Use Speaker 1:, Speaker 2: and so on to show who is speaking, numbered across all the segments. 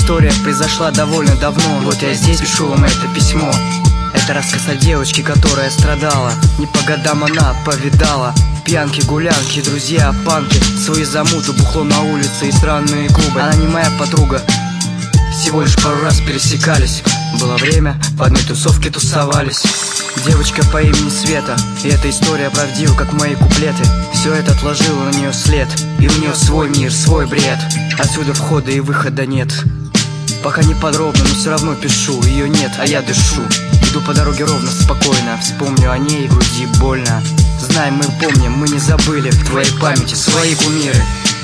Speaker 1: история произошла довольно давно. Вот я здесь пишу вам это письмо. Это рассказ о девочке, которая страдала. Не по годам она повидала пьянки, гулянки, друзья, панки, свои замуты, бухло на улице и странные клубы. Она не моя подруга, всего лишь пару раз пересекались. Было время, в одной тусовке тусовались. Девочка по имени Света, и эта история правдива, как мои куплеты. Все это отложило на нее след, и у нее свой мир, свой бред. Отсюда входа и выхода нет. Пока не подробно, но все равно пишу. Ее нет, а я дышу. Иду по дороге ровно, спокойно. Вспомню о ней, в груди больно. Знаем, мы помним, мы не забыли в твоей памяти свои кумиры.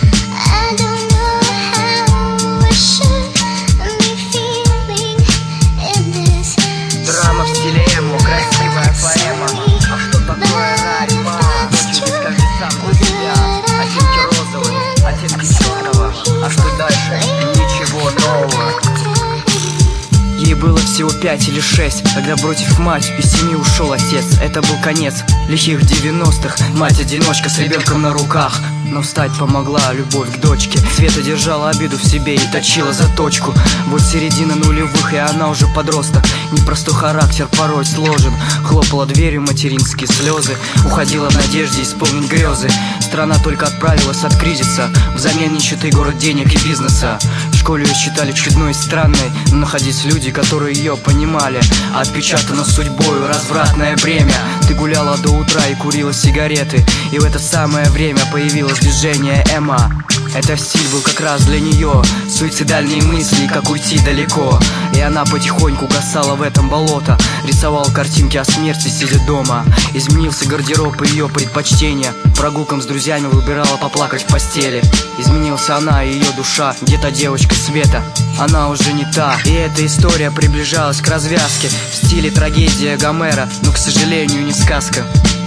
Speaker 1: Драма в стиле эмо, красивая поэма. А что такое райма? Ночью скажи сам для себя. Оттенки розовые, оттенки черного. А что дальше? Ничего нового. Ей было всего 5 или 6, когда, бросив мать, из семьи ушел отец. Это был конец лихих 90-х. Мать-одиночка с ребенком на руках. Но встать помогла любовь к дочке. Света держала обиду в себе и точила заточку. Вот середина нулевых, и она уже подросток. Непростой характер порой сложен. Хлопала дверью материнские слезы. Уходила в надежде исполнить грезы. Страна только отправилась от кризиса. Взамен нищеты, город денег и бизнеса. В школе ее считали чудной и странной, но находились люди, которые ее понимали. Отпечатано судьбою развратное бремя. Ты гуляла до утра и курила сигареты. И в это самое время появилось движение эмо. Этот стиль был как раз для нее. Суицидальные мысли, как уйти далеко. И она потихоньку гасала в этом болото. Рисовала картинки о смерти, сидя дома. Изменился гардероб и ее предпочтения. Прогулкам с друзьями выбирала поплакать в постели. Изменился она и ее душа. Где-то девочка Света, она уже не та. И эта история приближалась к развязке. В стиле трагедия Гомера, но, к сожалению, не сказка.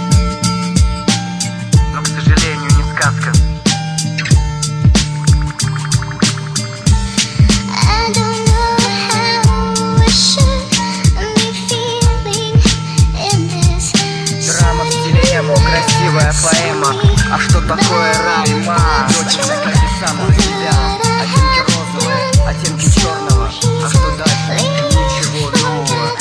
Speaker 1: Но, к сожалению, не сказка. Драма в стиле эмо, красивая поэма. А что такое райма? Дочь, скажи сам для себя. Оттенки розовые, оттенки черного. А что дальше? Ничего нового.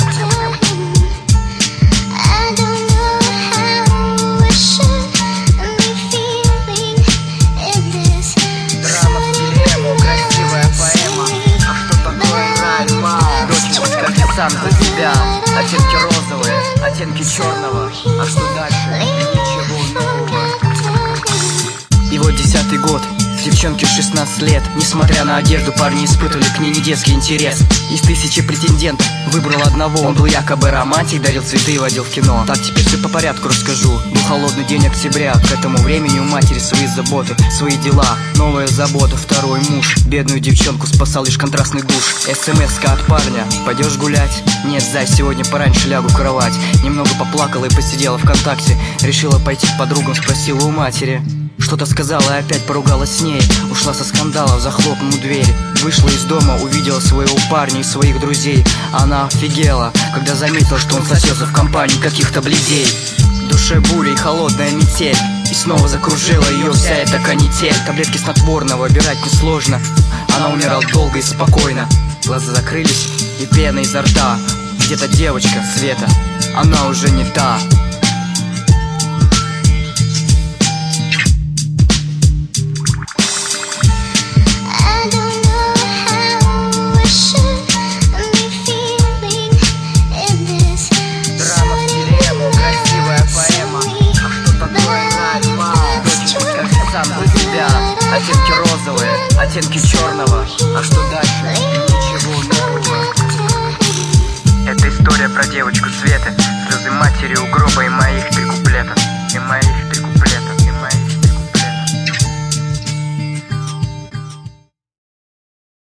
Speaker 1: Драма в стиле эмо, красивая поэма. А что такое райма? Дочь, скажи сам за себя. Оттенки розовые, оттенки черного. А что дальше? Ничего нового. И вот 10-й год. Девчонке 16 лет. Несмотря на одежду, парни испытывали к ней недетский интерес. Из 1000 претендентов выбрал одного. Он был якобы романтик, дарил цветы и водил в кино. Так, теперь все по порядку расскажу. Был холодный день октября. К этому времени у матери свои заботы, свои дела. Новая забота, второй муж. Бедную девчонку спасал лишь контрастный душ. СМС-ка от парня: пойдешь гулять? Нет, зай, сегодня пораньше лягу в кровать. Немного поплакала и посидела ВКонтакте. Решила пойти к подругам, спросила у матери. Что-то сказала и опять поругалась с ней. Ушла со скандалом, захлопнула дверь. Вышла из дома, увидела своего парня и своих друзей. Она офигела, когда заметила, что он сосется в компании каких-то бледей. В душе буря и холодная метель. И снова закружила ее вся эта канитель. Таблетки снотворного выбирать несложно. Она умирала долго и спокойно. Глаза закрылись и пена изо рта. Где-то девочка Света, она уже не та. Оттенки розовые, оттенки черного.